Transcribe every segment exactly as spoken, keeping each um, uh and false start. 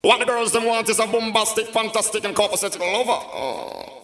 What the girls them want is a bombastic, fantastic, and copacetic lover. Oh.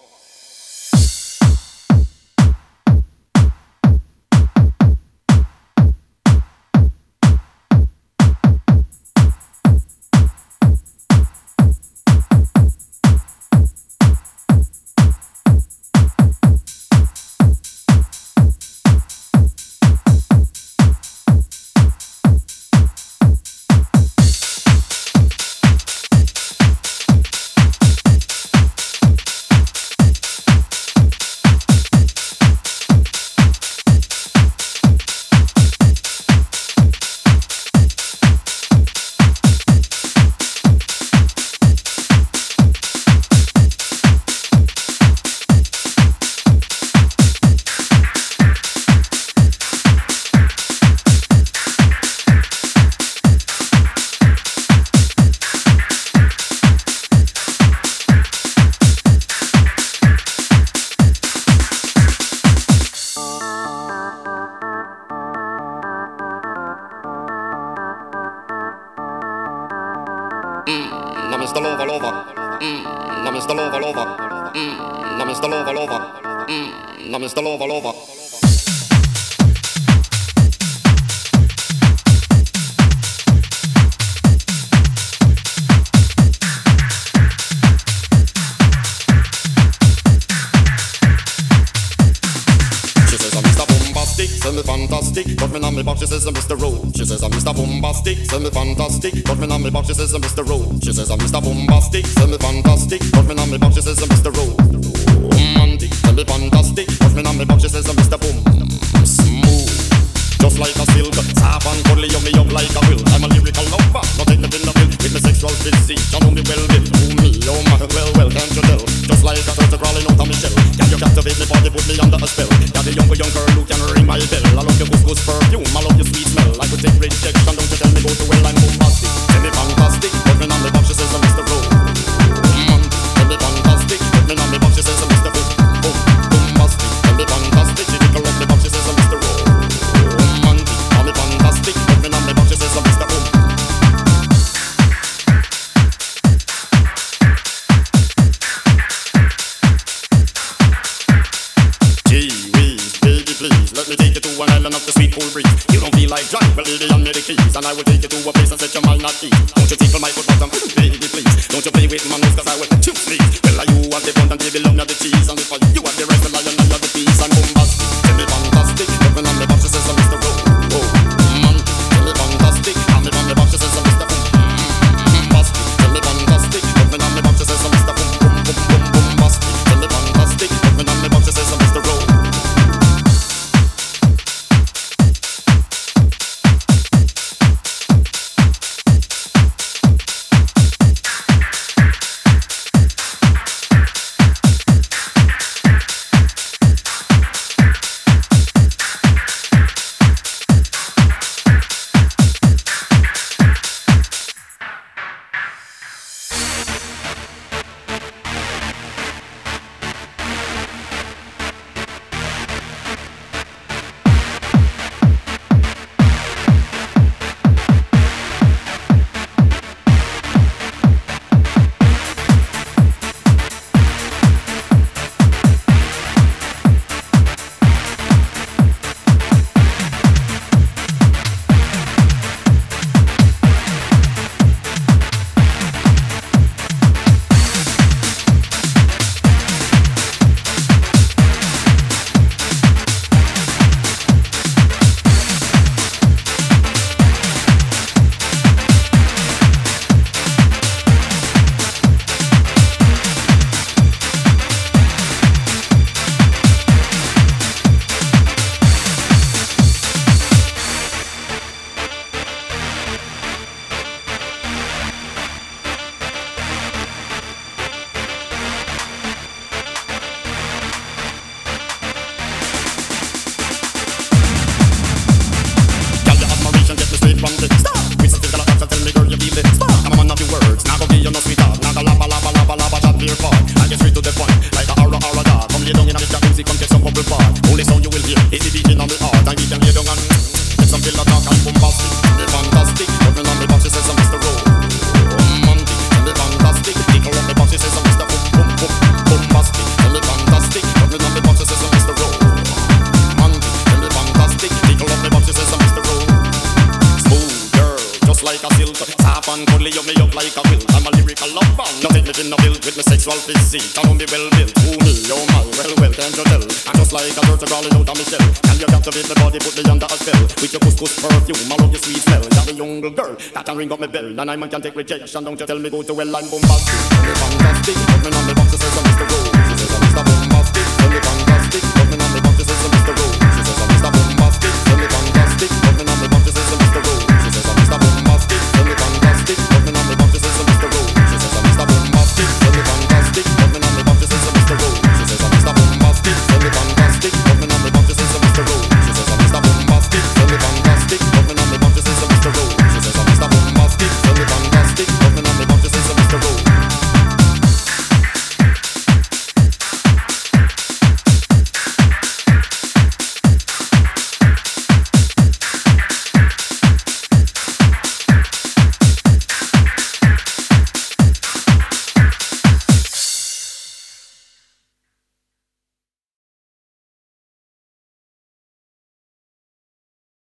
Mm, I'm Mister Lover Lover. Mm, I'm Mister Lover Lover. Mm, I'm Mister Lover Lover. Mm, I'm Mister Lover Lover. Send me fantastic, got me on me box, she says I'm Mister Rowe. She says I'm Mister Bombastic, send me fantastic, got me on me box, she says I'm Mister Rowe. She says I'm Mister Bombastic, send me fantastic, got me on me box, she says I'm Mister Rowe. Romantic, send me fantastic, got me on me box, she says I'm Mister Boom. Smooth, just like a silk, soft and cuddly, yummy up like a will. I'm a lyrical lover, not taking the pill with me sexual physique. You know me well, well, oh me, oh my, well, well, can't you tell? Just like a turtle crawling out of my shell. Can you captivate me, body, put me under a spell? Got the young, young girl who can ring my bell. I love your couscous perfume, I love your sweet smell. I could take rejection, don't you tell me go to well, I'm bombastic. Tell me fantastic, put me on the box, she says I'm Mister Rowe. Mm, tell me fantastic, put me on the box, she says I'm Mister Boom. Boom, bombastic, tell me fantastic, she tickle up the box, she says I'm Mister Rowe. Romantic, tell me fantastic, put me on the box, she says I'm Mister Boom. Let me take you to an island of the sweet cool breeze. You don't feel like driving, well, baby, hand me the keys, and I will take you to a place and set your mind at ease. Don't you tickle my foot bottom, baby, please. Don't you play with my nose, cause I will choose please. Well, you have the bun and baby, love me the cheese. And if you have the right, well, I am the peace. And bombastic, tell me fantastic, living on the box, she says I'm Mister Rowe. Oh, man, tell me fantastic, I'm on the box, she says I'm Mister Boom. Bombastic, tell me fantastic, living on the box, she says I'm Mister Boom. Boom, boom, boom, bombastic, tell me fantastic, living on the box, she says I'm Mister Rowe. and cuddly, you me up like a will. I'm a lyrical lover, not take me in the bill with my sexual physique. I know me well built, who me, oh my, well well, can't you tell? I'm just like a turtle crawling out of my shell. Can you captivate my body, put me under a spell? With your couscous perfume, I love your sweet smell. You're the young girl that can ring up my bell, and I man can take rejection. Don't you tell me go to well, I'm bombastic. Tell me fantastic, put me on the box, she says I'm Mister Rose. She says I'm Mister Bombastic. Tell me fantastic, put me on the box, she says I'm Mister Rose. She says I'm Mister Bombastic. Tell me fantastic, put me